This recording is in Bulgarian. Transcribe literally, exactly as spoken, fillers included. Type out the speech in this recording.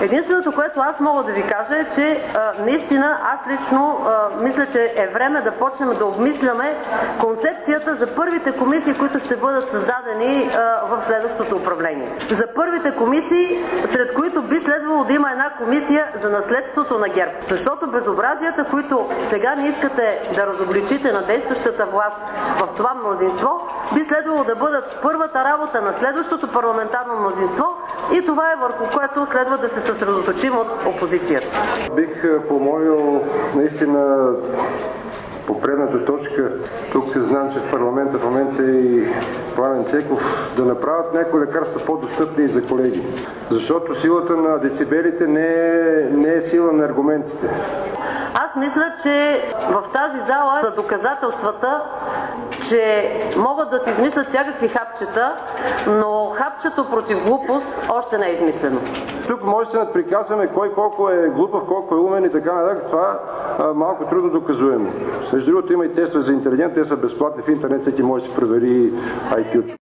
Единственото, което аз мога да ви кажа е, че а, наистина аз лично а, мисля, че е време да почнем да обмисляме концепцията за първите комисии, които ще бъдат създадени а, в следващото управление. За първите комисии, сред които би следвало да има една комисия за наследството на ГЕРБ. Защото безобразията, които сега не искате да разобличите на действащата власт в това мнозинство, би следвало да бъдат първата работа на следващото парламентарно мнозинство и това е върху което следва да се съсредоточим от опозицията. Бих помолил наистина по предната точка, тук се знам, че в парламента в момента и Пламен Цеков, да направят някои лекарства по-достъпни и за колеги. Защото силата на децибелите не е, не е сила на аргументите. Аз мисля, че в тази зала са доказателствата, че могат да се измислят всякакви хапчета, но хапчето против глупост още не е измислено. Тук може да се надприказваме кой колко е глупав, колко е умен и така нататък. Това е малко трудно доказуемо. Между другото има и тестове за интелигент, те са безплатни в интернет, всеки може да си провери ай кю.